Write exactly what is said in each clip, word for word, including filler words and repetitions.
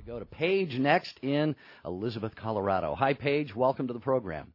Go to Paige next in Elizabeth, Colorado. Hi, Paige. Welcome to the program.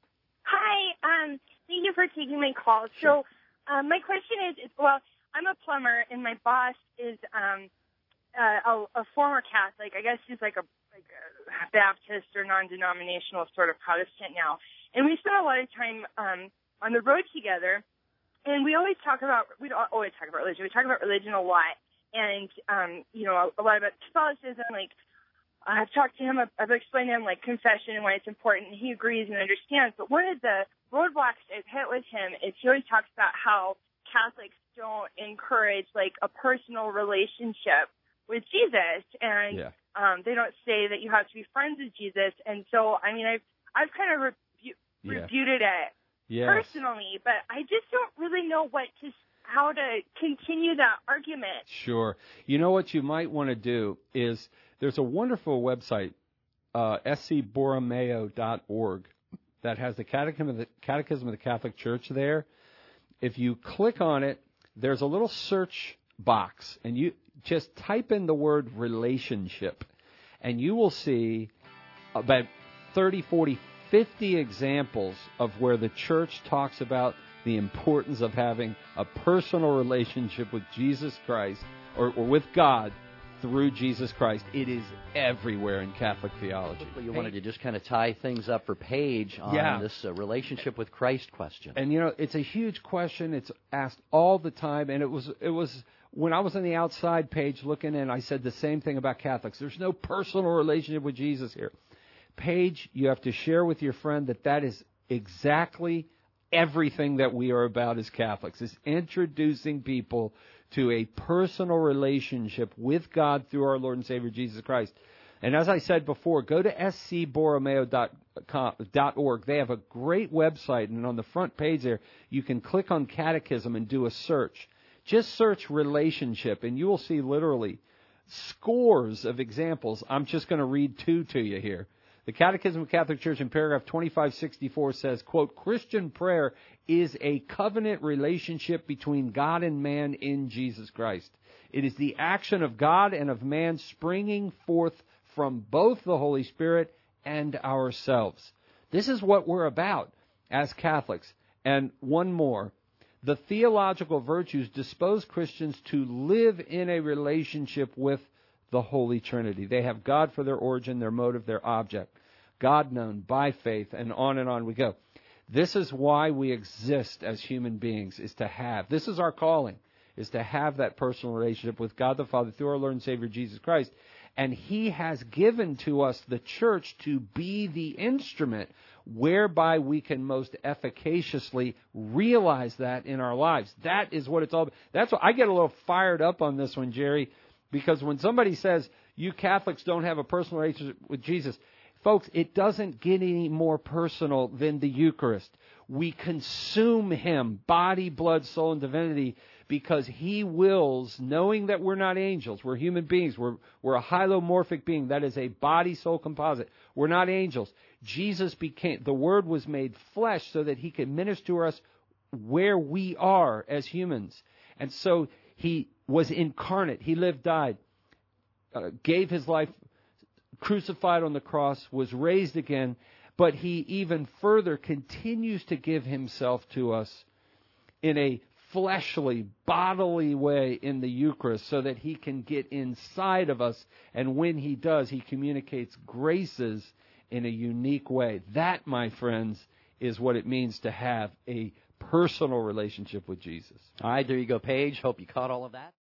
Hi. Um, thank you for taking my call. Sure. So um, my question is, is, well, I'm a plumber, and my boss is um, uh, a, a former Catholic. I guess she's like a, like a Baptist or non-denominational sort of Protestant now. And we spend a lot of time um, on the road together, and we always talk about, we don't always talk about religion. We talk about religion a lot. And, um, you know, a, a lot about Catholicism. Like, I've talked to him, I've, I've explained to him, like, confession and why it's important, and he agrees and understands. But one of the roadblocks I've hit with him is he always talks about how Catholics don't encourage, like, a personal relationship with Jesus. And yeah. um, they don't say that you have to be friends with Jesus. And so, I mean, I've, I've kind of rebu- Yeah. refuted it yes. personally, but I just don't really know what to how to continue that argument. Sure. You know what you might want to do is there's a wonderful website, uh, s c borromeo dot org, that has the Catechism of the, Catechism of the Catholic Church there. If you click on it, there's a little search box, and you just type in the word relationship, and you will see about thirty, forty, fifty examples of where the church talks about the importance of having a personal relationship with Jesus Christ, or, or with God, through Jesus Christ. It is everywhere in Catholic theology. You wanted to just kind of tie things up for Paige on yeah. this uh, relationship with Christ question. And, you know, it's a huge question. It's asked all the time, and it was it was when I was on the outside page looking in, I said the same thing about Catholics. There's no personal relationship with Jesus here. Paige, you have to share with your friend that that is exactly everything that we are about as Catholics, is introducing people to a personal relationship with God through our Lord and Savior Jesus Christ. And as I said before, go to s c borromeo dot org. They have a great website, and on the front page there, you can click on Catechism and do a search. Just search relationship, and you will see literally scores of examples. I'm just going to read two to you here. The Catechism of the Catholic Church in paragraph twenty-five sixty-four says, quote, Christian prayer is a covenant relationship between God and man in Jesus Christ. It is the action of God and of man springing forth from both the Holy Spirit and ourselves. This is what we're about as Catholics. And one more. The theological virtues dispose Christians to live in a relationship with the Holy Trinity. They have God for their origin, their motive, their object. God known by faith, and on and on we go. This is why we exist as human beings, is to have, this is our calling, is to have that personal relationship with God the Father through our Lord and Savior Jesus Christ. And He has given to us the church to be the instrument whereby we can most efficaciously realize that in our lives. That is what it's all about. That's what I get a little fired up on this one, Jerry. Because when somebody says, you Catholics don't have a personal relationship with Jesus, folks, it doesn't get any more personal than the Eucharist. We consume Him, body, blood, soul, and divinity, because He wills, knowing that we're not angels, we're human beings, we're, we're a hylomorphic being, that is a body-soul composite. We're not angels. Jesus became, the Word was made flesh so that He could minister to us where we are as humans. And so He was incarnate. He lived, died, uh, gave His life, crucified on the cross, was raised again, but He even further continues to give Himself to us in a fleshly, bodily way in the Eucharist so that He can get inside of us, and when He does, He communicates graces in a unique way. That, my friends, is what it means to have a personal relationship with Jesus. All right, there you go, Paige. Hope you caught all of that.